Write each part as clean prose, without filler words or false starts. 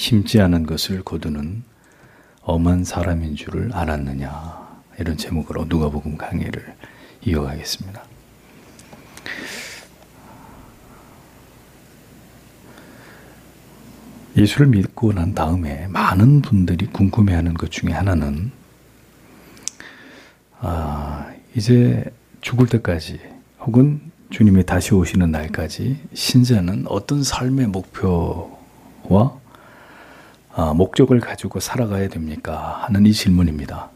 심지 않은 것을 거두는 엄한 사람인 줄을 알았느냐. 이런 제목으로 누가복음 강의를 이어가겠습니다. 예수를 믿고 난 다음에 많은 분들이 궁금해하는 것 중에 하나는 이제 죽을 때까지 혹은 주님이 다시 오시는 날까지 신자는 어떤 삶의 목표와 목적을 가지고 살아가야 됩니까? 하는 이 질문입니다.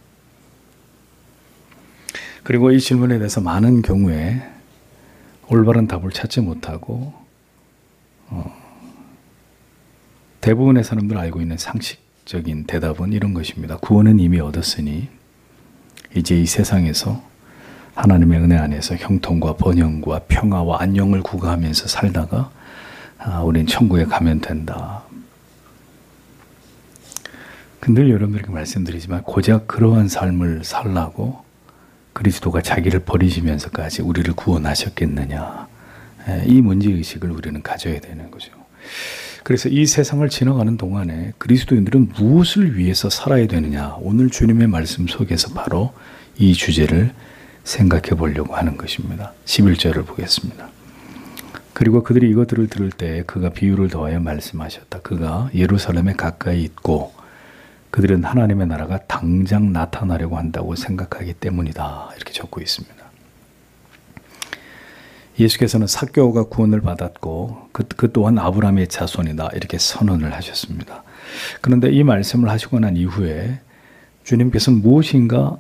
그리고 이 질문에 대해서 많은 경우에 올바른 답을 찾지 못하고 대부분의 사람들 알고 있는 상식적인 대답은 이런 것입니다. 구원은 이미 얻었으니 이제 이 세상에서 하나님의 은혜 안에서 형통과 번영과 평화와 안녕을 구가하면서 살다가 우린 천국에 가면 된다. 근데 여러분들에게 말씀드리지만 고작 그러한 삶을 살라고 그리스도가 자기를 버리시면서까지 우리를 구원하셨겠느냐. 이 문제의식을 우리는 가져야 되는 거죠. 그래서 이 세상을 지나가는 동안에 그리스도인들은 무엇을 위해서 살아야 되느냐. 오늘 주님의 말씀 속에서 바로 이 주제를 생각해 보려고 하는 것입니다. 11절을 보겠습니다. 그리고 그들이 이것들을 들을 때 그가 비유를 더하여 말씀하셨다. 그가 예루살렘에 가까이 있고 그들은 하나님의 나라가 당장 나타나려고 한다고 생각하기 때문이다. 이렇게 적고 있습니다. 예수께서는 삭개오가 구원을 받았고 그 또한 아브라함의 자손이다. 이렇게 선언을 하셨습니다. 그런데 이 말씀을 하시고 난 이후에 주님께서는 무엇인가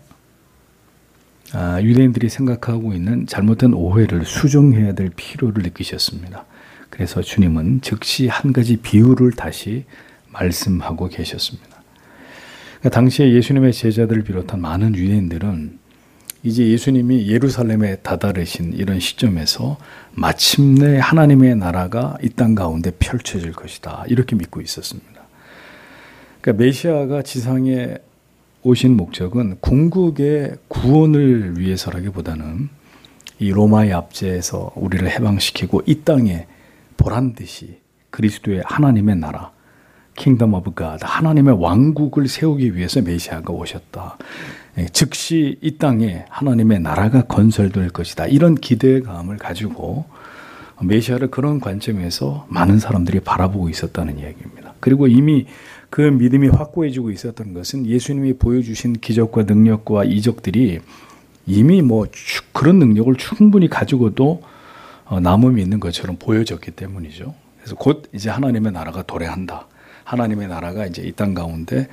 유대인들이 생각하고 있는 잘못된 오해를 수정해야 될 필요를 느끼셨습니다. 그래서 주님은 즉시 한 가지 비유를 다시 말씀하고 계셨습니다. 그러니까 당시에 예수님의 제자들을 비롯한 많은 유대인들은 이제 예수님이 예루살렘에 다다르신 이런 시점에서 마침내 하나님의 나라가 이 땅 가운데 펼쳐질 것이다. 이렇게 믿고 있었습니다. 그러니까 메시아가 지상에 오신 목적은 궁극의 구원을 위해서라기보다는 이 로마의 압제에서 우리를 해방시키고 이 땅에 보란듯이 그리스도의 하나님의 나라, 킹덤 오브 갓, 하나님의 왕국을 세우기 위해서 메시아가 오셨다. 즉시 이 땅에 하나님의 나라가 건설될 것이다. 이런 기대감을 가지고 메시아를 그런 관점에서 많은 사람들이 바라보고 있었다는 이야기입니다. 그리고 이미 그 믿음이 확고해지고 있었던 것은 예수님이 보여주신 기적과 능력과 이적들이 이미 그런 능력을 충분히 가지고도 남음이 있는 것처럼 보여졌기 때문이죠. 그래서 곧 이제 하나님의 나라가 도래한다. 하나님의 나라가 이제 이 땅 가운데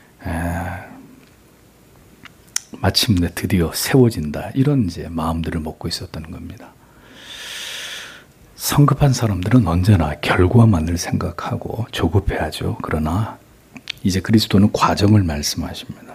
마침내 드디어 세워진다. 이런 이제 마음들을 먹고 있었던 겁니다. 성급한 사람들은 언제나 결과만을 생각하고 조급해하죠. 그러나 이제 그리스도는 과정을 말씀하십니다.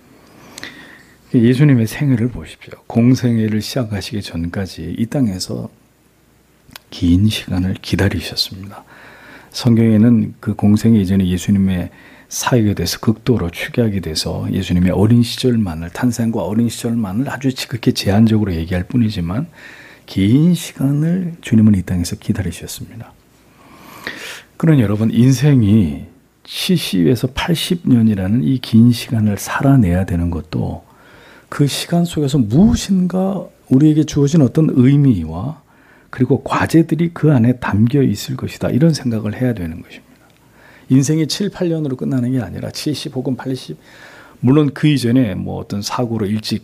예수님의 생애를 보십시오. 공생애를 시작하시기 전까지 이 땅에서 긴 시간을 기다리셨습니다. 성경에는 그 공생애 이전에 예수님의 사역에 대해서 극도로 축약이 돼서 예수님의 어린 시절만을, 탄생과 어린 시절만을 아주 지극히 제한적으로 얘기할 뿐이지만 긴 시간을 주님은 이 땅에서 기다리셨습니다. 그러나 여러분, 인생이 70에서 80년이라는 이 긴 시간을 살아내야 되는 것도 그 시간 속에서 무엇인가 우리에게 주어진 어떤 의미와 그리고 과제들이 그 안에 담겨 있을 것이다. 이런 생각을 해야 되는 것입니다. 인생이 7, 8년으로 끝나는 게 아니라 70 혹은 80, 물론 그 이전에 어떤 사고로 일찍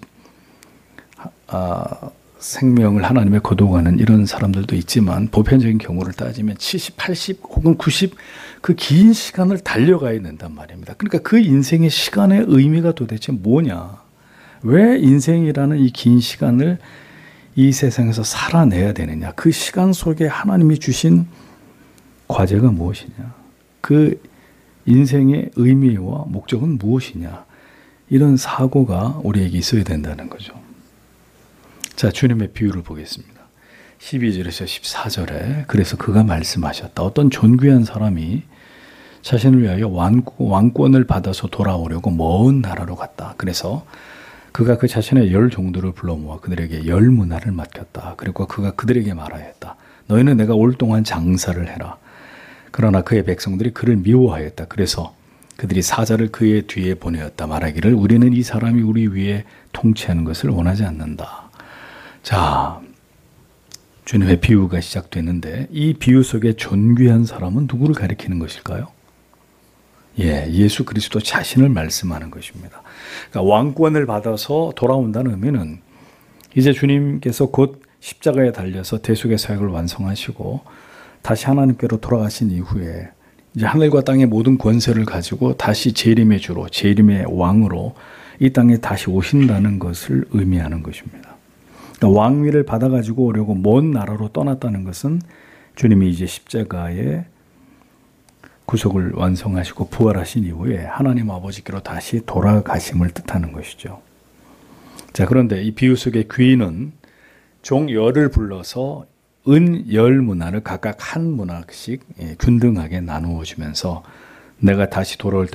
생명을 하나님에 거둬가는 이런 사람들도 있지만 보편적인 경우를 따지면 70, 80 혹은 90 그 긴 시간을 달려가야 된단 말입니다. 그러니까 그 인생의 시간의 의미가 도대체 뭐냐? 왜 인생이라는 이 긴 시간을 이 세상에서 살아내야 되느냐? 그 시간 속에 하나님이 주신 과제가 무엇이냐? 그 인생의 의미와 목적은 무엇이냐? 이런 사고가 우리에게 있어야 된다는 거죠. 자, 주님의 비유를 보겠습니다. 12절에서 14절에 그래서 그가 말씀하셨다. 어떤 존귀한 사람이 자신을 위하여 왕권을 받아서 돌아오려고 먼 나라로 갔다. 그래서 그가 그 자신의 10 종들을 불러 모아 그들에게 10 문화를 맡겼다. 그리고 그가 그들에게 말하였다. 너희는 내가 올 동안 장사를 해라. 그러나 그의 백성들이 그를 미워하였다. 그래서 그들이 사자를 그의 뒤에 보내었다. 말하기를 우리는 이 사람이 우리 위에 통치하는 것을 원하지 않는다. 자, 주님의 비유가 시작되는데 이 비유 속에 존귀한 사람은 누구를 가리키는 것일까요? 예수 그리스도 자신을 말씀하는 것입니다. 그러니까 왕권을 받아서 돌아온다는 의미는 이제 주님께서 곧 십자가에 달려서 대속의 사역을 완성하시고 다시 하나님께로 돌아가신 이후에 이제 하늘과 땅의 모든 권세를 가지고 다시 재림의 주로, 재림의 왕으로 이 땅에 다시 오신다는 것을 의미하는 것입니다. 그러니까 왕위를 받아가지고 오려고 먼 나라로 떠났다는 것은 주님이 이제 십자가에 구속을 완성하시고 부활하신 이후에 하나님 아버지께로 다시 돌아가심을 뜻하는 것이죠. 자, 그런데 이 비유 속의 귀인은 종 10을 불러서 은 10문화를 각각 한 문화씩 균등하게 나누어 주면서 내가 다시 돌아올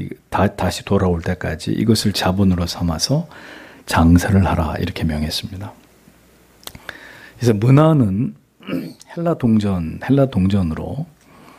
때까지 이것을 자본으로 삼아서 장사를 하라 이렇게 명했습니다. 그래서 문화는 헬라 동전으로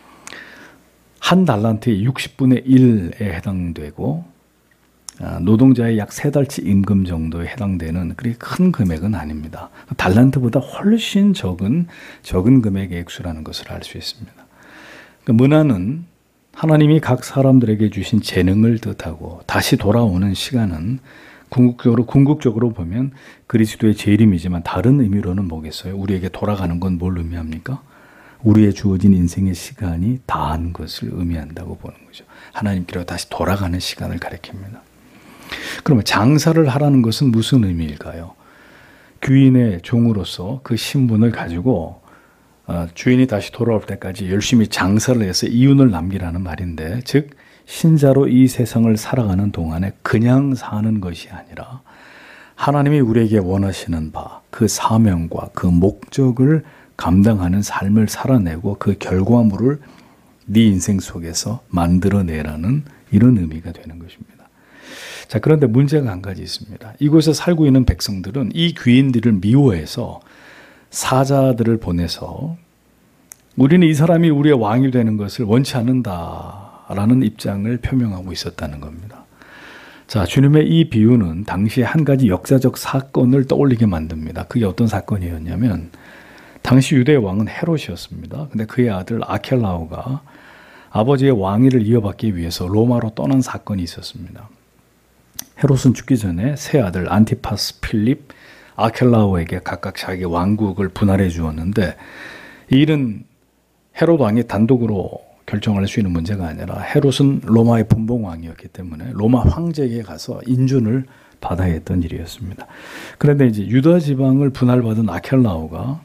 한 달란트의 60분의 1에 해당되고 노동자의 약 3달치 임금 정도에 해당되는 그렇게 큰 금액은 아닙니다. 달란트보다 훨씬 적은 금액의 액수라는 것을 알 수 있습니다. 그러니까 문화는 하나님이 각 사람들에게 주신 재능을 뜻하고 다시 돌아오는 시간은 궁극적으로 보면 그리스도의 재림이지만 다른 의미로는 뭐겠어요? 우리에게 돌아가는 건 뭘 의미합니까? 우리의 주어진 인생의 시간이 다한 것을 의미한다고 보는 거죠. 하나님께로 다시 돌아가는 시간을 가리킵니다. 그러면 장사를 하라는 것은 무슨 의미일까요? 귀인의 종으로서 그 신분을 가지고 주인이 다시 돌아올 때까지 열심히 장사를 해서 이윤을 남기라는 말인데, 즉 신자로 이 세상을 살아가는 동안에 그냥 사는 것이 아니라 하나님이 우리에게 원하시는 바, 그 사명과 그 목적을 감당하는 삶을 살아내고 그 결과물을 네 인생 속에서 만들어내라는 이런 의미가 되는 것입니다. 자, 그런데 문제가 한 가지 있습니다. 이곳에 살고 있는 백성들은 이 귀인들을 미워해서 사자들을 보내서 우리는 이 사람이 우리의 왕이 되는 것을 원치 않는다라는 입장을 표명하고 있었다는 겁니다. 자, 주님의 이 비유는 당시에 한 가지 역사적 사건을 떠올리게 만듭니다. 그게 어떤 사건이었냐면 당시 유대의 왕은 헤롯이었습니다. 근데 그의 아들 아켈라오가 아버지의 왕위를 이어받기 위해서 로마로 떠난 사건이 있었습니다. 헤롯은 죽기 전에 세 아들 안티파스, 필립, 아켈라오에게 각각 자기 왕국을 분할해 주었는데 이 일은 헤롯 왕이 단독으로 결정할 수 있는 문제가 아니라 헤롯은 로마의 분봉왕이었기 때문에 로마 황제에게 가서 인준을 받아야 했던 일이었습니다. 그런데 이제 유다 지방을 분할받은 아켈라오가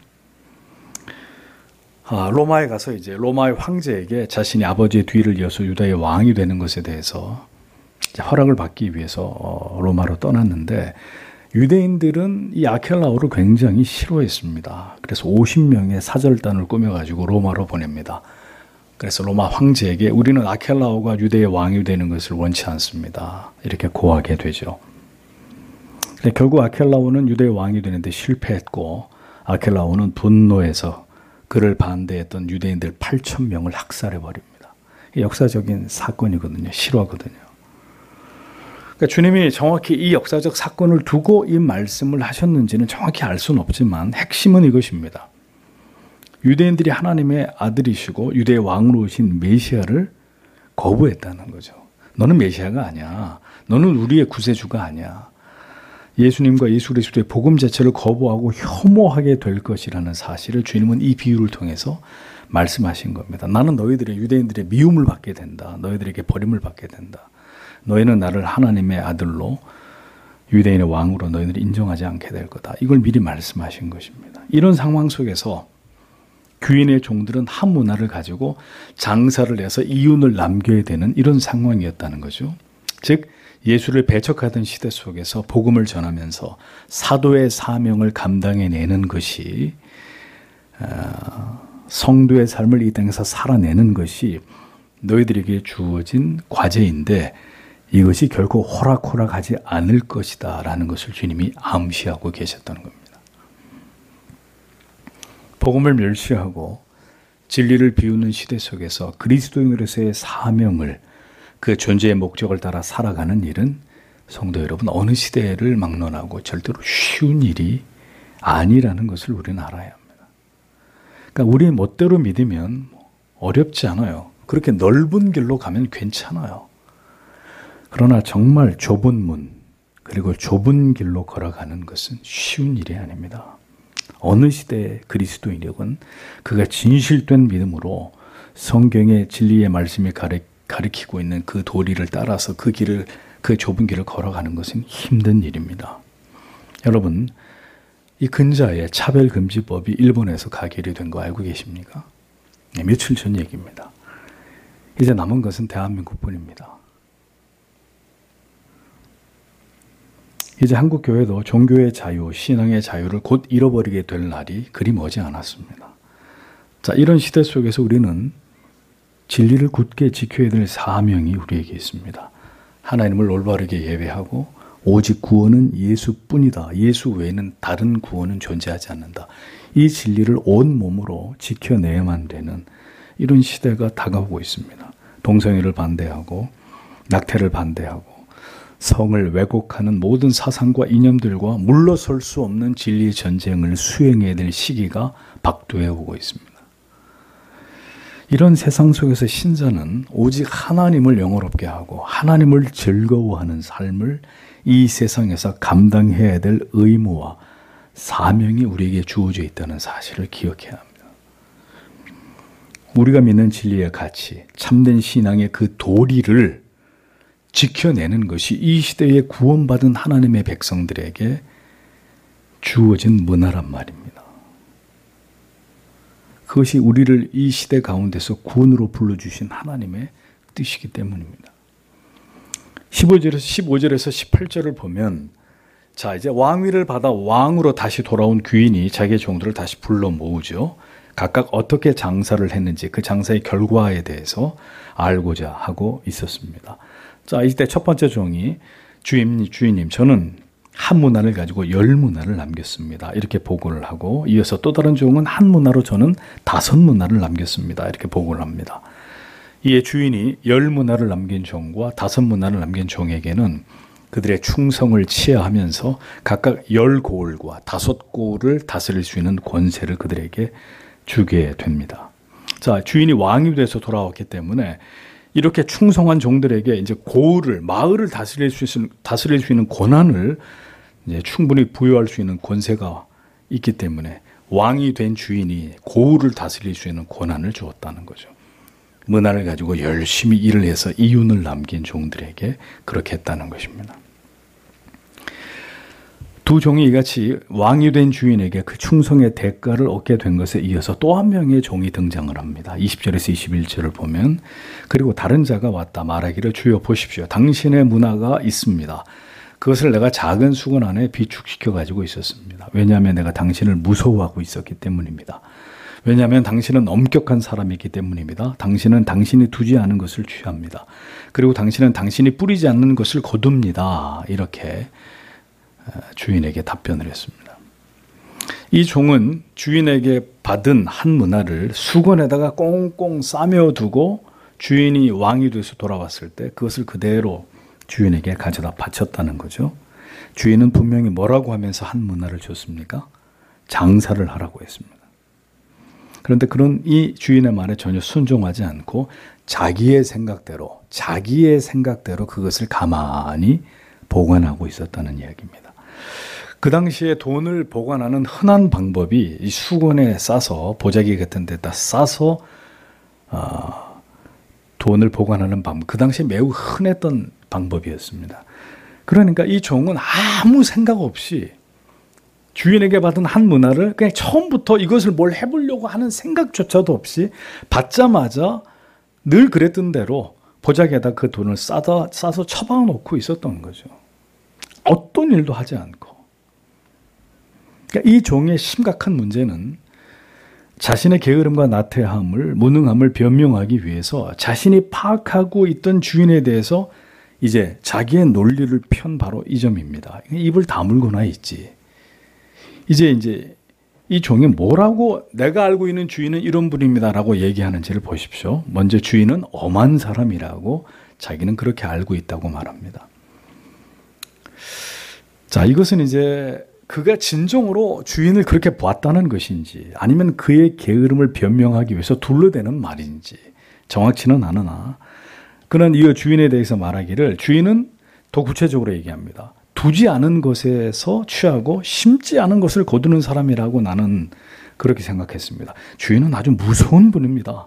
로마에 가서 이제 로마의 황제에게 자신이 아버지의 뒤를 이어서 유다의 왕이 되는 것에 대해서 허락을 받기 위해서 로마로 떠났는데 유대인들은 이 아켈라오를 굉장히 싫어했습니다. 그래서 50명의 사절단을 꾸며가지고 로마로 보냅니다. 그래서 로마 황제에게 우리는 아켈라오가 유대의 왕이 되는 것을 원치 않습니다. 이렇게 고하게 되죠. 결국 아켈라오는 유대의 왕이 되는데 실패했고 아켈라오는 분노해서 그를 반대했던 유대인들 8,000명을 학살해버립니다. 역사적인 사건이거든요. 실화거든요. 그러니까 주님이 정확히 이 역사적 사건을 두고 이 말씀을 하셨는지는 정확히 알 수는 없지만 핵심은 이것입니다. 유대인들이 하나님의 아들이시고 유대의 왕으로 오신 메시아를 거부했다는 거죠. 너는 메시아가 아니야. 너는 우리의 구세주가 아니야. 예수님과 예수 그리스도의 복음 자체를 거부하고 혐오하게 될 것이라는 사실을 주님은 이 비유를 통해서 말씀하신 겁니다. 나는 너희들의 유대인들의 미움을 받게 된다. 너희들에게 버림을 받게 된다. 너희는 나를 하나님의 아들로 유대인의 왕으로 너희들이 인정하지 않게 될 거다. 이걸 미리 말씀하신 것입니다. 이런 상황 속에서 귀인의 종들은 한 문화를 가지고 장사를 해서 이윤을 남겨야 되는 이런 상황이었다는 거죠. 즉 예수를 배척하던 시대 속에서 복음을 전하면서 사도의 사명을 감당해내는 것이 성도의 삶을 이 땅에서 살아내는 것이 너희들에게 주어진 과제인데 이것이 결코 호락호락하지 않을 것이다 라는 것을 주님이 암시하고 계셨다는 겁니다. 복음을 멸시하고 진리를 비우는 시대 속에서 그리스도인으로서의 사명을, 그 존재의 목적을 따라 살아가는 일은 성도 여러분, 어느 시대를 막론하고 절대로 쉬운 일이 아니라는 것을 우리는 알아야 합니다. 그러니까 우리 멋대로 믿으면 어렵지 않아요. 그렇게 넓은 길로 가면 괜찮아요. 그러나 정말 좁은 문, 그리고 좁은 길로 걸어가는 것은 쉬운 일이 아닙니다. 어느 시대의 그리스도인이건 그가 진실된 믿음으로 성경의 진리의 말씀이 가리키고 있는 그 도리를 따라서 그 좁은 길을 걸어가는 것은 힘든 일입니다. 여러분, 이 근자의 차별금지법이 일본에서 가결이 된 거 알고 계십니까? 네, 며칠 전 얘기입니다. 이제 남은 것은 대한민국뿐입니다. 이제 한국 교회도 종교의 자유, 신앙의 자유를 곧 잃어버리게 될 날이 그리 머지 않았습니다. 자, 이런 시대 속에서 우리는 진리를 굳게 지켜야 될 사명이 우리에게 있습니다. 하나님을 올바르게 예배하고 오직 구원은 예수뿐이다. 예수 외에는 다른 구원은 존재하지 않는다. 이 진리를 온 몸으로 지켜내야만 되는 이런 시대가 다가오고 있습니다. 동성애를 반대하고 낙태를 반대하고 성을 왜곡하는 모든 사상과 이념들과 물러설 수 없는 진리의 전쟁을 수행해야 될 시기가 박두해 오고 있습니다. 이런 세상 속에서 신자는 오직 하나님을 영화롭게 하고 하나님을 즐거워하는 삶을 이 세상에서 감당해야 될 의무와 사명이 우리에게 주어져 있다는 사실을 기억해야 합니다. 우리가 믿는 진리의 가치, 참된 신앙의 그 도리를 지켜내는 것이 이 시대에 구원받은 하나님의 백성들에게 주어진 문화란 말입니다. 그것이 우리를 이 시대 가운데서 구원으로 불러주신 하나님의 뜻이기 때문입니다. 15절에서 18절을 보면, 자, 이제 왕위를 받아 왕으로 다시 돌아온 귀인이 자기의 종들을 다시 불러 모으죠. 각각 어떻게 장사를 했는지 그 장사의 결과에 대해서 알고자 하고 있었습니다. 자, 이때 첫 번째 종이 주인님, 저는 한 문화를 가지고 10문화를 남겼습니다. 이렇게 보고를 하고, 이어서 또 다른 종은 한 문화로 저는 5문화를 남겼습니다. 이렇게 보고를 합니다. 이에 주인이 10문화를 남긴 종과 5문화를 남긴 종에게는 그들의 충성을 치하하면서 각각 10고을과 5고을을 다스릴 수 있는 권세를 그들에게 주게 됩니다. 자, 주인이 왕이 돼서 돌아왔기 때문에 이렇게 충성한 종들에게 이제 고을을, 마을을 다스릴 수 있는 권한을 이제 충분히 부여할 수 있는 권세가 있기 때문에 왕이 된 주인이 고을을 다스릴 수 있는 권한을 주었다는 거죠. 문화를 가지고 열심히 일을 해서 이윤을 남긴 종들에게 그렇게 했다는 것입니다. 두 종이 이같이 왕이 된 주인에게 그 충성의 대가를 얻게 된 것에 이어서 또 한 명의 종이 등장을 합니다. 20절에서 21절을 보면, 그리고 다른 자가 왔다 말하기를 주여 보십시오. 당신의 문화가 있습니다. 그것을 내가 작은 수건 안에 비축시켜 가지고 있었습니다. 왜냐하면 내가 당신을 무서워하고 있었기 때문입니다. 왜냐하면 당신은 엄격한 사람이기 때문입니다. 당신은 당신이 두지 않은 것을 취합니다. 그리고 당신은 당신이 뿌리지 않는 것을 거둡니다. 이렇게 주인에게 답변을 했습니다. 이 종은 주인에게 받은 한 문화를 수건에다가 꽁꽁 싸며 두고 주인이 왕이 돼서 돌아왔을 때 그것을 그대로 주인에게 가져다 바쳤다는 거죠. 주인은 분명히 뭐라고 하면서 한 문화를 줬습니까? 장사를 하라고 했습니다. 그런데 그런 이 주인의 말에 전혀 순종하지 않고 자기의 생각대로 그것을 가만히 보관하고 있었다는 이야기입니다. 그 당시에 돈을 보관하는 흔한 방법이 이 수건에 싸서, 보자기 같은 데다 싸서 돈을 보관하는 방법, 그 당시에 매우 흔했던 방법이었습니다. 그러니까 이 종은 아무 생각 없이 주인에게 받은 한 문화를 그냥 처음부터 이것을 뭘 해보려고 하는 생각조차도 없이 받자마자 늘 그랬던 대로 보자기에다 그 돈을 싸서 처박아 놓고 있었던 거죠. 어떤 일도 하지 않고. 그러니까 이 종의 심각한 문제는 자신의 게으름과 나태함을, 무능함을 변명하기 위해서 자신이 파악하고 있던 주인에 대해서 이제 자기의 논리를 편 바로 이 점입니다. 입을 다물거나 있지. 이제 이 종이 뭐라고 내가 알고 있는 주인은 이런 분입니다라고 얘기하는지를 보십시오. 먼저 주인은 엄한 사람이라고 자기는 그렇게 알고 있다고 말합니다. 자, 이것은 이제 그가 진정으로 주인을 그렇게 보았다는 것인지 아니면 그의 게으름을 변명하기 위해서 둘러대는 말인지 정확치는 않으나 그는 이어 주인에 대해서 말하기를 주인은 더 구체적으로 얘기합니다. 두지 않은 것에서 취하고 심지 않은 것을 거두는 사람이라고 나는 그렇게 생각했습니다. 주인은 아주 무서운 분입니다.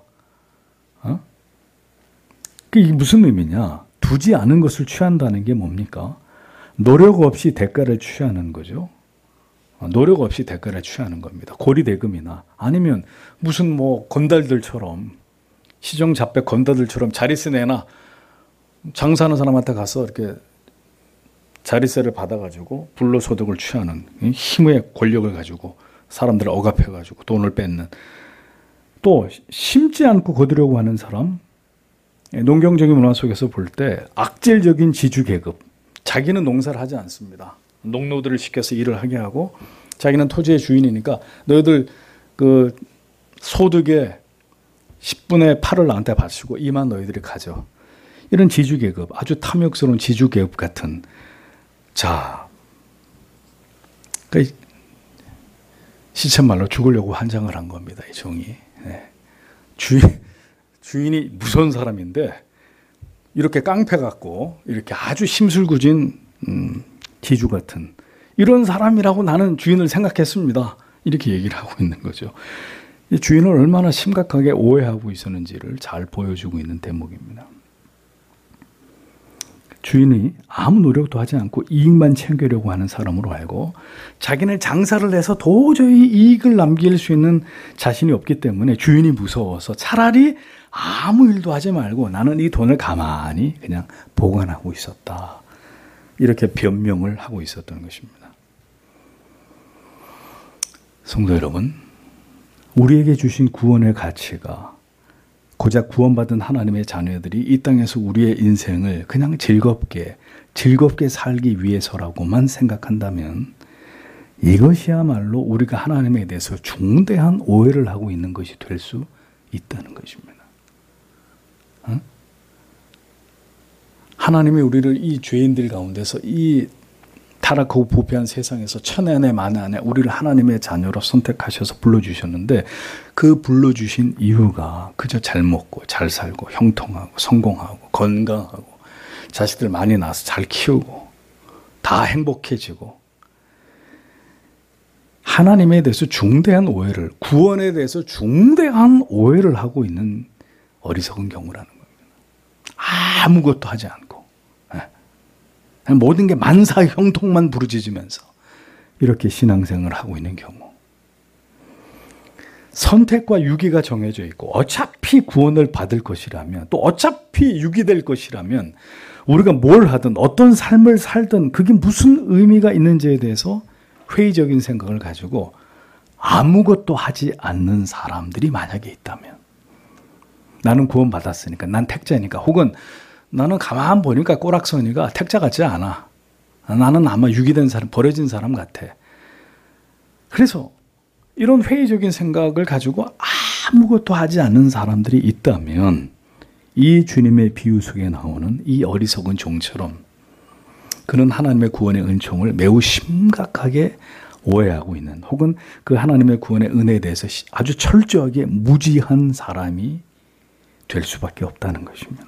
이게 무슨 의미냐? 두지 않은 것을 취한다는 게 뭡니까? 노력 없이 대가를 취하는 거죠. 노력 없이 대가를 취하는 겁니다. 고리대금이나 아니면 무슨 건달들처럼 시정잡배 건달들처럼 자릿세 내나 장사하는 사람한테 가서 이렇게 자릿세를 받아가지고 불로소득을 취하는 힘의 권력을 가지고 사람들을 억압해가지고 돈을 뺏는 또 심지 않고 거두려고 하는 사람 농경적인 문화 속에서 볼 때 악질적인 지주계급 자기는 농사를 하지 않습니다. 농노들을 시켜서 일을 하게 하고 자기는 토지의 주인이니까 너희들 그 소득의 10분의 8을 나한테 바치고 이만 너희들이 가져. 이런 지주계급, 아주 탐욕스러운 지주계급 같은 자, 그러니까 시쳇말로 죽으려고 환장을 한 겁니다. 이 종이. 네. 주인이 무서운 사람인데 이렇게 깡패 같고 이렇게 아주 심술궂은 지주 같은 이런 사람이라고 나는 주인을 생각했습니다. 이렇게 얘기를 하고 있는 거죠. 이 주인을 얼마나 심각하게 오해하고 있었는지를 잘 보여주고 있는 대목입니다. 주인이 아무 노력도 하지 않고 이익만 챙기려고 하는 사람으로 알고 자기는 장사를 해서 도저히 이익을 남길 수 있는 자신이 없기 때문에 주인이 무서워서 차라리 아무 일도 하지 말고 나는 이 돈을 가만히 그냥 보관하고 있었다. 이렇게 변명을 하고 있었던 것입니다. 성도 여러분, 우리에게 주신 구원의 가치가 고작 구원받은 하나님의 자녀들이 이 땅에서 우리의 인생을 그냥 즐겁게 살기 위해서라고만 생각한다면 이것이야말로 우리가 하나님에 대해서 중대한 오해를 하고 있는 것이 될 수 있다는 것입니다. 하나님이 우리를 이 죄인들 가운데서 이 타락하고 부패한 세상에서 천의 안에 만의 안에 우리를 하나님의 자녀로 선택하셔서 불러주셨는데 그 불러주신 이유가 그저 잘 먹고 잘 살고 형통하고 성공하고 건강하고 자식들 많이 낳아서 잘 키우고 다 행복해지고 하나님에 대해서 중대한 오해를 구원에 대해서 중대한 오해를 하고 있는 어리석은 경우라는 겁니다. 아무것도 하지 않고 모든 게 만사 형통만 부르짖으면서 이렇게 신앙생활을 하고 있는 경우 선택과 유기가 정해져 있고 어차피 구원을 받을 것이라면 또 어차피 유기될 것이라면 우리가 뭘 하든 어떤 삶을 살든 그게 무슨 의미가 있는지에 대해서 회의적인 생각을 가지고 아무것도 하지 않는 사람들이 만약에 있다면 나는 구원받았으니까 난 택자니까 혹은 나는 가만 보니까 꼬락서니가 택자 같지 않아. 나는 아마 유기된 사람, 버려진 사람 같아. 그래서 이런 회의적인 생각을 가지고 아무것도 하지 않는 사람들이 있다면 이 주님의 비유 속에 나오는 이 어리석은 종처럼 그는 하나님의 구원의 은총을 매우 심각하게 오해하고 있는 혹은 그 하나님의 구원의 은혜에 대해서 아주 철저하게 무지한 사람이 될 수밖에 없다는 것입니다.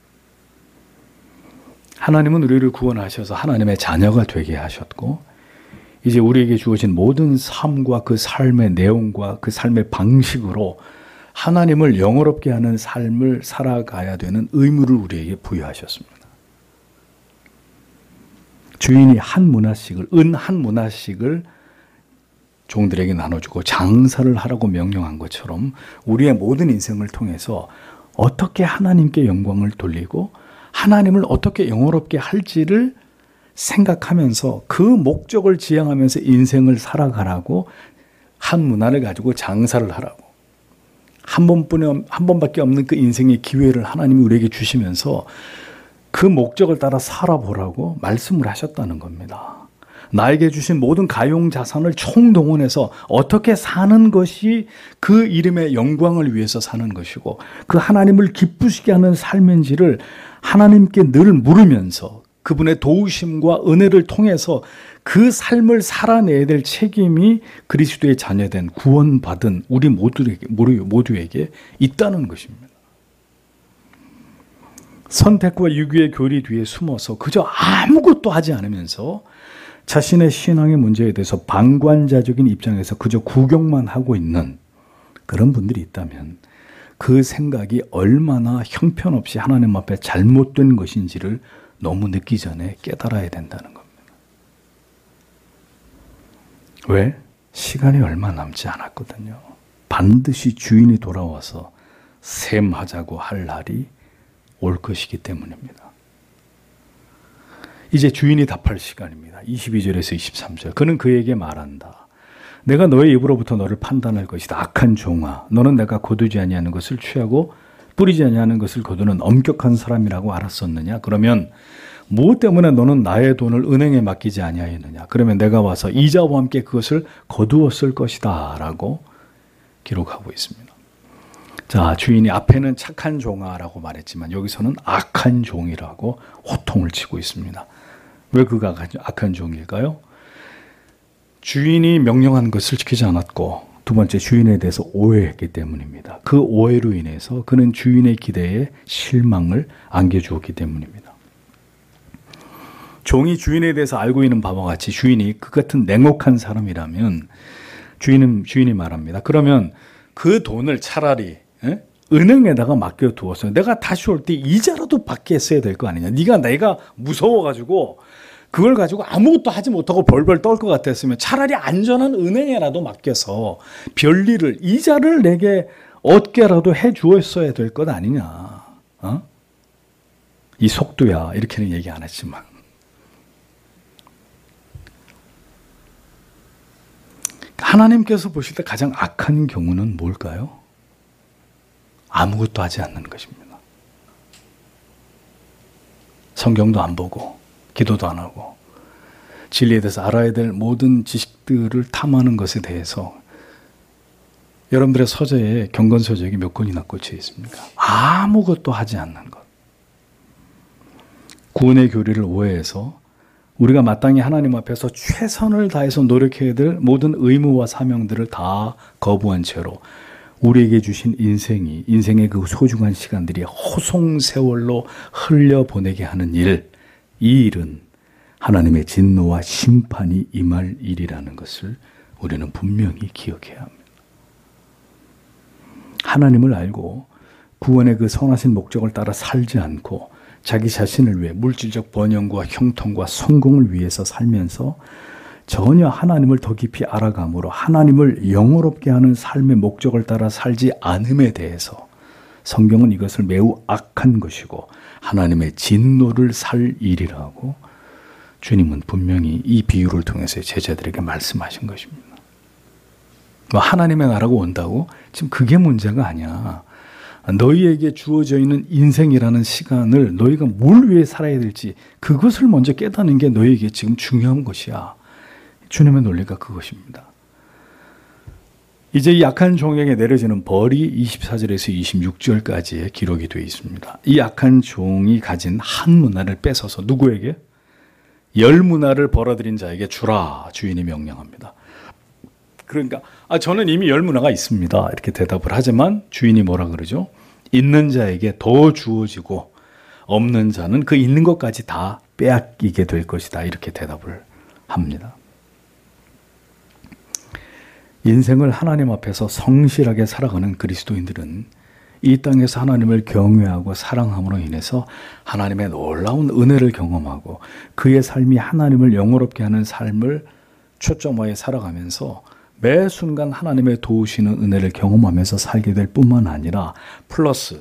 하나님은 우리를 구원하셔서 하나님의 자녀가 되게 하셨고 이제 우리에게 주어진 모든 삶과 그 삶의 내용과 그 삶의 방식으로 하나님을 영화롭게 하는 삶을 살아가야 되는 의무를 우리에게 부여하셨습니다. 주인이 한 문화씩을 은 한 문화씩을 종들에게 나눠주고 장사를 하라고 명령한 것처럼 우리의 모든 인생을 통해서 어떻게 하나님께 영광을 돌리고 하나님을 어떻게 영화롭게 할지를 생각하면서 그 목적을 지향하면서 인생을 살아가라고 한 문화를 가지고 장사를 하라고 한 번밖에 없는 그 인생의 기회를 하나님이 우리에게 주시면서 그 목적을 따라 살아보라고 말씀을 하셨다는 겁니다. 나에게 주신 모든 가용 자산을 총동원해서 어떻게 사는 것이 그 이름의 영광을 위해서 사는 것이고 그 하나님을 기쁘시게 하는 삶인지를 하나님께 늘 물으면서 그분의 도우심과 은혜를 통해서 그 삶을 살아내야 될 책임이 그리스도의 자녀된 구원받은 우리 모두에게 있다는 것입니다. 선택과 유기의 교리 뒤에 숨어서 그저 아무것도 하지 않으면서 자신의 신앙의 문제에 대해서 방관자적인 입장에서 그저 구경만 하고 있는 그런 분들이 있다면 그 생각이 얼마나 형편없이 하나님 앞에 잘못된 것인지를 너무 늦기 전에 깨달아야 된다는 겁니다. 왜? 시간이 얼마 남지 않았거든요. 반드시 주인이 돌아와서 셈하자고 할 날이 올 것이기 때문입니다. 이제 주인이 답할 시간입니다. 22절에서 23절. 그는 그에게 말한다. 내가 너의 입으로부터 너를 판단할 것이다. 악한 종아, 너는 내가 거두지 아니하는 것을 취하고 뿌리지 아니하는 것을 거두는 엄격한 사람이라고 알았었느냐? 그러면 무엇 때문에 너는 나의 돈을 은행에 맡기지 아니하였느냐? 그러면 내가 와서 이자와 함께 그것을 거두었을 것이다 라고 기록하고 있습니다. 자, 주인이 앞에는 착한 종아라고 말했지만 여기서는 악한 종이라고 호통을 치고 있습니다. 왜 그가 악한 종일까요? 주인이 명령한 것을 지키지 않았고 두 번째, 주인에 대해서 오해했기 때문입니다. 그 오해로 인해서 그는 주인의 기대에 실망을 안겨주었기 때문입니다. 종이 주인에 대해서 알고 있는 바와 같이 주인이 그 같은 냉혹한 사람이라면 주인이 말합니다. 그러면 그 돈을 차라리 은행에다가 맡겨두어서 내가 다시 올 때 이자라도 받게 했어야 될 거 아니냐. 내가 무서워가지고 그걸 가지고 아무것도 하지 못하고 벌벌 떨 것 같았으면 차라리 안전한 은행에라도 맡겨서 별일을, 이자를 내게 얻게라도 해 주었어야 될 것 아니냐. 이 속도야. 이렇게는 얘기 안 했지만. 하나님께서 보실 때 가장 악한 경우는 뭘까요? 아무것도 하지 않는 것입니다. 성경도 안 보고 기도도 안 하고 진리에 대해서 알아야 될 모든 지식들을 탐하는 것에 대해서 여러분들의 서재에 경건서적이 몇 권이나 꽂혀 있습니까? 아무것도 하지 않는 것. 구원의 교리를 오해해서 우리가 마땅히 하나님 앞에서 최선을 다해서 노력해야 될 모든 의무와 사명들을 다 거부한 채로 우리에게 주신 인생의 그 소중한 시간들이 허송세월로 흘려보내게 하는 일, 이 일은 하나님의 진노와 심판이 임할 일이라는 것을 우리는 분명히 기억해야 합니다. 하나님을 알고 구원의 그 선하신 목적을 따라 살지 않고 자기 자신을 위해 물질적 번영과 형통과 성공을 위해서 살면서 전혀 하나님을 더 깊이 알아감으로 하나님을 영원롭게 하는 삶의 목적을 따라 살지 않음에 대해서 성경은 이것을 매우 악한 것이고 하나님의 진노를 살 일이라고 주님은 분명히 이 비유를 통해서 제자들에게 말씀하신 것입니다. 하나님의 나라가 온다고? 지금 그게 문제가 아니야. 너희에게 주어져 있는 인생이라는 시간을 너희가 뭘 위해 살아야 될지 그것을 먼저 깨닫는 게 너희에게 지금 중요한 것이야. 주님의 논리가 그것입니다. 이제 이 악한 종에게 내려지는 벌이 24절에서 26절까지의 기록이 되어 있습니다. 이 악한 종이 가진 한 문화를 뺏어서 누구에게? 10문화를 벌어들인 자에게 주라 주인이 명령합니다. 그러니까 저는 이미 10문화가 있습니다. 이렇게 대답을 하지만 주인이 뭐라 그러죠? 있는 자에게 더 주어지고 없는 자는 그 있는 것까지 다 빼앗기게 될 것이다. 이렇게 대답을 합니다. 인생을 하나님 앞에서 성실하게 살아가는 그리스도인들은 이 땅에서 하나님을 경외하고 사랑함으로 인해서 하나님의 놀라운 은혜를 경험하고 그의 삶이 하나님을 영원롭게 하는 삶을 초점화해 살아가면서 매 순간 하나님의 도우시는 은혜를 경험하면서 살게 될 뿐만 아니라 플러스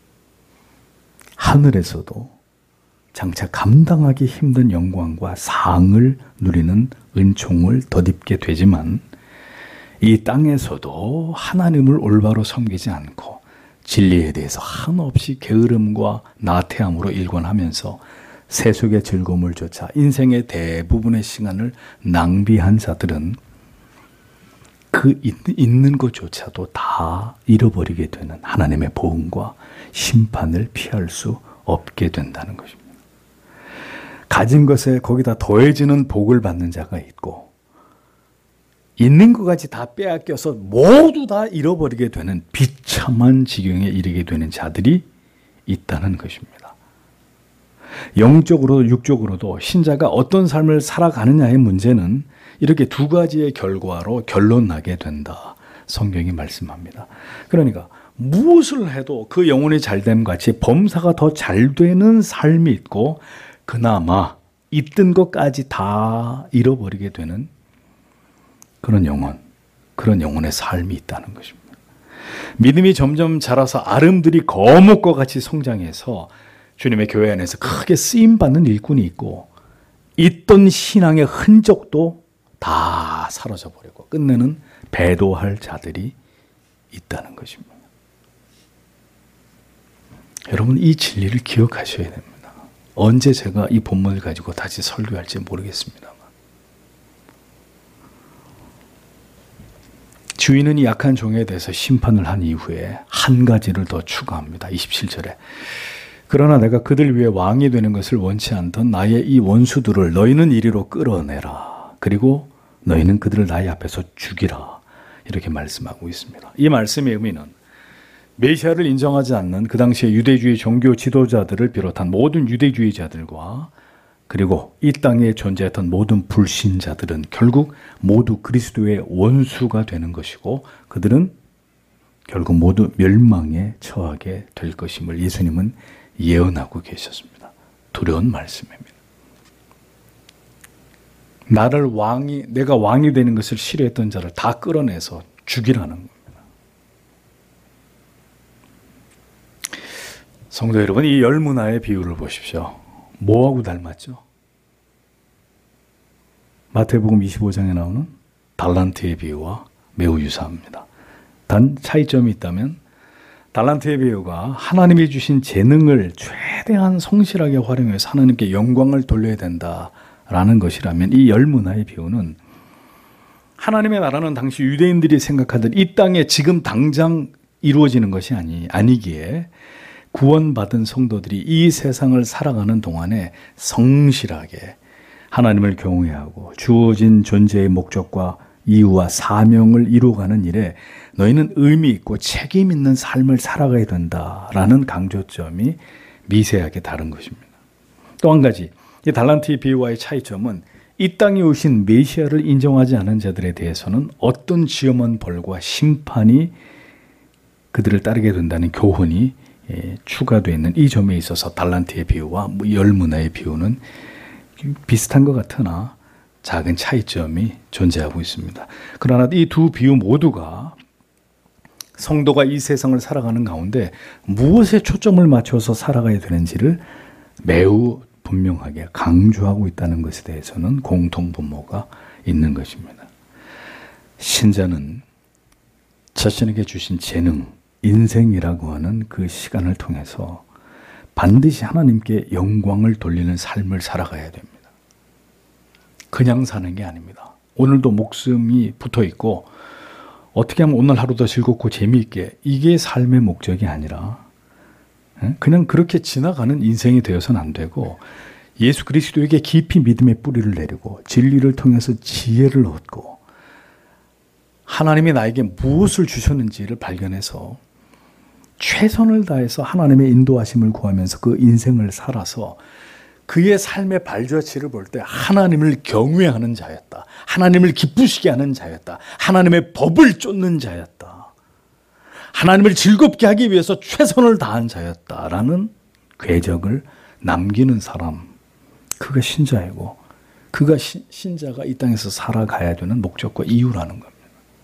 하늘에서도 장차 감당하기 힘든 영광과 상을 누리는 은총을 덧입게 되지만 이 땅에서도 하나님을 올바로 섬기지 않고 진리에 대해서 한없이 게으름과 나태함으로 일관하면서 세속의 즐거움을 쫓아 인생의 대부분의 시간을 낭비한 자들은 그 있는 것조차도 다 잃어버리게 되는 하나님의 보응과 심판을 피할 수 없게 된다는 것입니다. 가진 것에 거기다 더해지는 복을 받는 자가 있고 있는 것까지 다 빼앗겨서 모두 다 잃어버리게 되는 비참한 지경에 이르게 되는 자들이 있다는 것입니다. 영적으로도 육적으로도 신자가 어떤 삶을 살아가느냐의 문제는 이렇게 두 가지의 결과로 결론나게 된다. 성경이 말씀합니다. 그러니까 무엇을 해도 그 영혼이 잘됨 같이 범사가 더 잘 되는 삶이 있고 그나마 있던 것까지 다 잃어버리게 되는 그런 영혼의 삶이 있다는 것입니다. 믿음이 점점 자라서 아름드리 거목과 같이 성장해서 주님의 교회 안에서 크게 쓰임받는 일꾼이 있고 있던 신앙의 흔적도 다 사라져버리고 끝내는 배도할 자들이 있다는 것입니다. 여러분 이 진리를 기억하셔야 됩니다. 언제 제가 이 본문을 가지고 다시 설교할지 모르겠습니다만 주인은 이 약한 종에 대해서 심판을 한 이후에 한 가지를 더 추가합니다. 27절에 그러나 내가 그들 위해 왕이 되는 것을 원치 않던 나의 이 원수들을 너희는 이리로 끌어내라. 그리고 너희는 그들을 나의 앞에서 죽이라. 이렇게 말씀하고 있습니다. 이 말씀의 의미는 메시아를 인정하지 않는 그 당시의 유대주의 종교 지도자들을 비롯한 모든 유대주의자들과 그리고 이 땅에 존재했던 모든 불신자들은 결국 모두 그리스도의 원수가 되는 것이고 그들은 결국 모두 멸망에 처하게 될 것임을 예수님은 예언하고 계셨습니다. 두려운 말씀입니다. 내가 왕이 되는 것을 싫어했던 자를 다 끌어내서 죽이라는 겁니다. 성도 여러분, 이 열 문화의 비유를 보십시오. 뭐하고 닮았죠? 마태복음 25장에 나오는 달란트의 비유와 매우 유사합니다. 단 차이점이 있다면 달란트의 비유가 하나님이 주신 재능을 최대한 성실하게 활용해서 하나님께 영광을 돌려야 된다라는 것이라면 이 열 문화의 비유는 하나님의 나라는 당시 유대인들이 생각하던 이 땅에 지금 당장 이루어지는 것이 아니기에 구원받은 성도들이 이 세상을 살아가는 동안에 성실하게 하나님을 경외하고 주어진 존재의 목적과 이유와 사명을 이루어가는 일에 너희는 의미 있고 책임 있는 삶을 살아가야 된다라는 강조점이 미세하게 다른 것입니다. 또 한 가지, 이 달란트의 비유와의 차이점은 이 땅에 오신 메시아를 인정하지 않은 자들에 대해서는 어떤 지엄한 벌과 심판이 그들을 따르게 된다는 교훈이 추가되어 있는 이 점에 있어서 달란트의 비유와 열 문화의 비유는 비슷한 것 같으나 작은 차이점이 존재하고 있습니다. 그러나 이 두 비유 모두가 성도가 이 세상을 살아가는 가운데 무엇에 초점을 맞춰서 살아가야 되는지를 매우 분명하게 강조하고 있다는 것에 대해서는 공통분모가 있는 것입니다. 신자는 자신에게 주신 재능, 인생이라고 하는 그 시간을 통해서 반드시 하나님께 영광을 돌리는 삶을 살아가야 됩니다. 그냥 사는 게 아닙니다. 오늘도 목숨이 붙어 있고 어떻게 하면 오늘 하루도 즐겁고 재미있게 이게 삶의 목적이 아니라 그냥 그렇게 지나가는 인생이 되어서는 안 되고 예수 그리스도에게 깊이 믿음의 뿌리를 내리고 진리를 통해서 지혜를 얻고 하나님이 나에게 무엇을 주셨는지를 발견해서 최선을 다해서 하나님의 인도하심을 구하면서 그 인생을 살아서 그의 삶의 발자취를 볼 때 하나님을 경외하는 자였다. 하나님을 기쁘시게 하는 자였다. 하나님의 법을 쫓는 자였다. 하나님을 즐겁게 하기 위해서 최선을 다한 자였다라는 궤적을 남기는 사람, 그가 신자이고 그가 신자가 이 땅에서 살아가야 되는 목적과 이유라는 겁니다.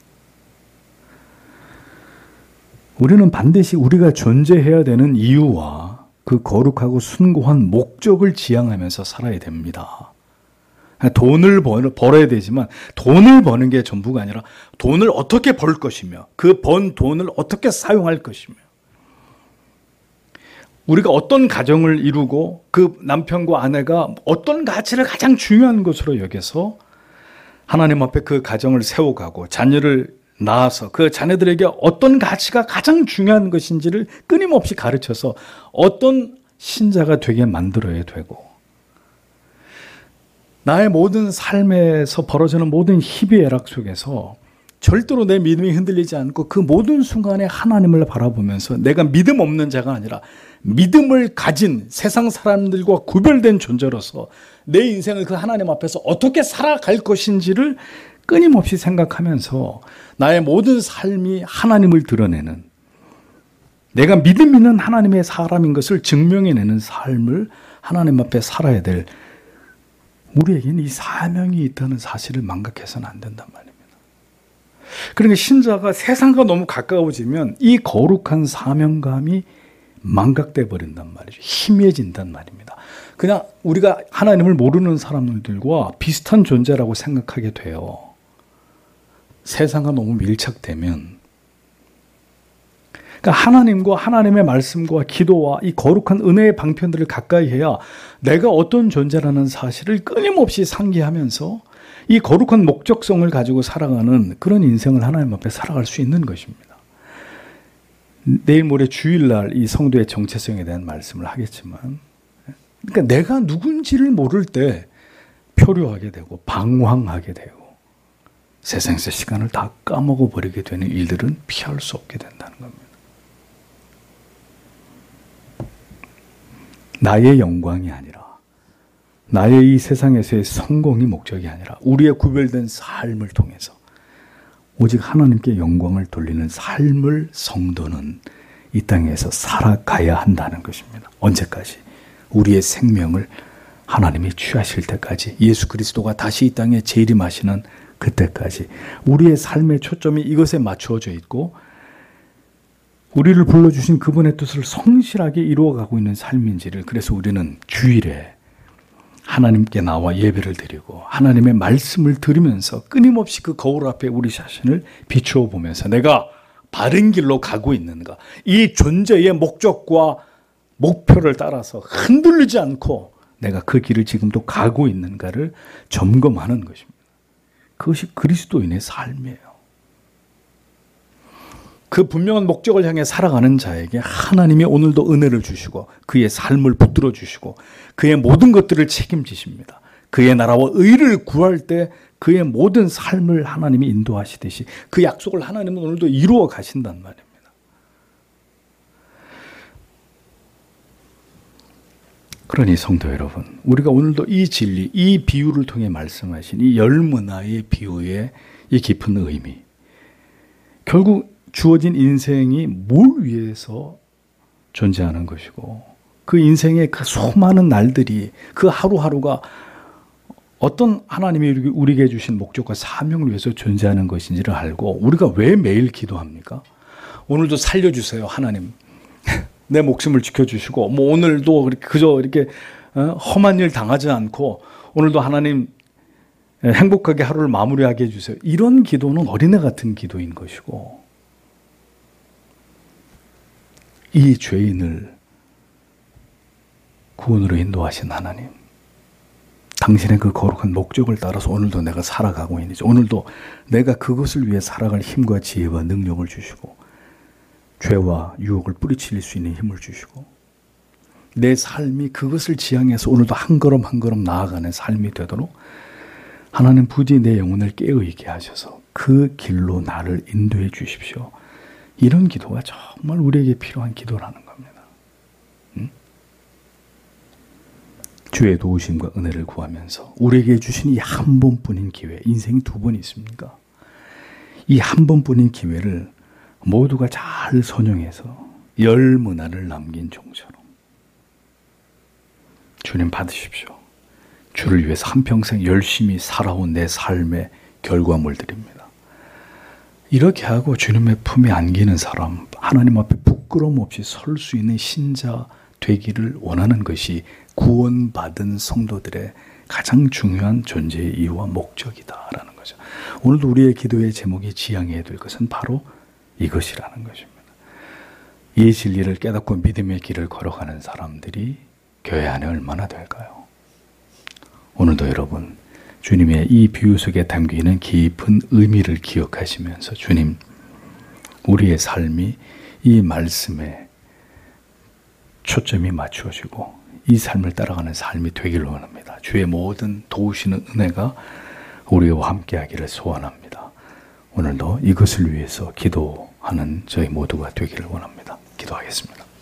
우리는 반드시 우리가 존재해야 되는 이유와 그 거룩하고 숭고한 목적을 지향하면서 살아야 됩니다. 돈을 벌어야 되지만 돈을 버는 게 전부가 아니라 돈을 어떻게 벌 것이며 그 번 돈을 어떻게 사용할 것이며 우리가 어떤 가정을 이루고 그 남편과 아내가 어떤 가치를 가장 중요한 것으로 여겨서 하나님 앞에 그 가정을 세워가고 자녀를 낳아서 그 자녀들에게 어떤 가치가 가장 중요한 것인지를 끊임없이 가르쳐서 어떤 신자가 되게 만들어야 되고, 나의 모든 삶에서 벌어지는 모든 희비애락 속에서 절대로 내 믿음이 흔들리지 않고 그 모든 순간에 하나님을 바라보면서 내가 믿음 없는 자가 아니라 믿음을 가진 세상 사람들과 구별된 존재로서 내 인생을 그 하나님 앞에서 어떻게 살아갈 것인지를 끊임없이 생각하면서 나의 모든 삶이 하나님을 드러내는, 내가 믿음 있는 하나님의 사람인 것을 증명해내는 삶을 하나님 앞에 살아야 될, 우리에게는 이 사명이 있다는 사실을 망각해서는 안 된단 말입니다. 그러니까 신자가 세상과 너무 가까워지면 이 거룩한 사명감이 망각돼 버린단 말이죠. 희미해진단 말입니다. 그냥 우리가 하나님을 모르는 사람들과 비슷한 존재라고 생각하게 돼요. 세상과 너무 밀착되면. 그러니까 하나님과 하나님의 말씀과 기도와 이 거룩한 은혜의 방편들을 가까이 해야 내가 어떤 존재라는 사실을 끊임없이 상기하면서 이 거룩한 목적성을 가지고 살아가는 그런 인생을 하나님 앞에 살아갈 수 있는 것입니다. 내일 모레 주일날 이 성도의 정체성에 대한 말씀을 하겠지만, 그러니까 내가 누군지를 모를 때 표류하게 되고 방황하게 되고 세상에서 시간을 다 까먹어 버리게 되는 일들은 피할 수 없게 된다는 겁니다. 나의 영광이 아니라, 나의 이 세상에서의 성공이 목적이 아니라 우리의 구별된 삶을 통해서 오직 하나님께 영광을 돌리는 삶을 성도는 이 땅에서 살아가야 한다는 것입니다. 언제까지? 우리의 생명을 하나님이 취하실 때까지, 예수 그리스도가 다시 이 땅에 재림하시는 그때까지 우리의 삶의 초점이 이것에 맞추어져 있고 우리를 불러주신 그분의 뜻을 성실하게 이루어가고 있는 삶인지를, 그래서 우리는 주일에 하나님께 나와 예배를 드리고 하나님의 말씀을 들으면서 끊임없이 그 거울 앞에 우리 자신을 비추어 보면서 내가 바른 길로 가고 있는가, 이 존재의 목적과 목표를 따라서 흔들리지 않고 내가 그 길을 지금도 가고 있는가를 점검하는 것입니다. 그것이 그리스도인의 삶이에요. 그 분명한 목적을 향해 살아가는 자에게 하나님이 오늘도 은혜를 주시고 그의 삶을 붙들어 주시고 그의 모든 것들을 책임지십니다. 그의 나라와 의를 구할 때 그의 모든 삶을 하나님이 인도하시듯이 그 약속을 하나님은 오늘도 이루어 가신단 말입니다. 그러니 성도 여러분, 우리가 오늘도 이 진리, 이 비유를 통해 말씀하신 이 열문화의 비유의 이 깊은 의미, 결국 주어진 인생이 뭘 위해서 존재하는 것이고 그 인생의 그 수많은 날들이, 그 하루하루가 어떤 하나님이 우리에게 주신 목적과 사명을 위해서 존재하는 것인지를 알고 우리가 왜 매일 기도합니까? 오늘도 살려주세요 하나님, 내 목숨을 지켜주시고 뭐 오늘도 그저 이렇게 험한 일 당하지 않고 오늘도 하나님 행복하게 하루를 마무리하게 해주세요. 이런 기도는 어린애 같은 기도인 것이고, 이 죄인을 구원으로 인도하신 하나님, 당신의 그 거룩한 목적을 따라서 오늘도 내가 살아가고 있는지, 오늘도 내가 그것을 위해 살아갈 힘과 지혜와 능력을 주시고 죄와 유혹을 뿌리칠 수 있는 힘을 주시고 내 삶이 그것을 지향해서 오늘도 한 걸음 한 걸음 나아가는 삶이 되도록 하나님 부디 내 영혼을 깨어있게 하셔서 그 길로 나를 인도해 주십시오. 이런 기도가 정말 우리에게 필요한 기도라는 겁니다. 주의 도우심과 은혜를 구하면서 우리에게 주신 이 한 번뿐인 기회, 인생이 두 번 있습니까? 이 한 번뿐인 기회를 모두가 잘 선용해서 열문화를 남긴 종처럼 주님 받으십시오. 주를 위해서 한평생 열심히 살아온 내 삶의 결과물들입니다. 이렇게 하고 주님의 품에 안기는 사람, 하나님 앞에 부끄러움 없이 설 수 있는 신자 되기를 원하는 것이 구원받은 성도들의 가장 중요한 존재의 이유와 목적이다라는 거죠. 오늘도 우리의 기도의 제목이 지향해야 될 것은 바로 이것이라는 것입니다. 이 진리를 깨닫고 믿음의 길을 걸어가는 사람들이 교회 안에 얼마나 될까요? 오늘도 여러분, 주님의 이 비유 속에 담기는 깊은 의미를 기억하시면서 주님, 우리의 삶이 이 말씀에 초점이 맞추어지고 이 삶을 따라가는 삶이 되기를 원합니다. 주의 모든 도우시는 은혜가 우리와 함께하기를 소원합니다. 오늘도 이것을 위해서 기도하는 저희 모두가 되기를 원합니다. 기도하겠습니다.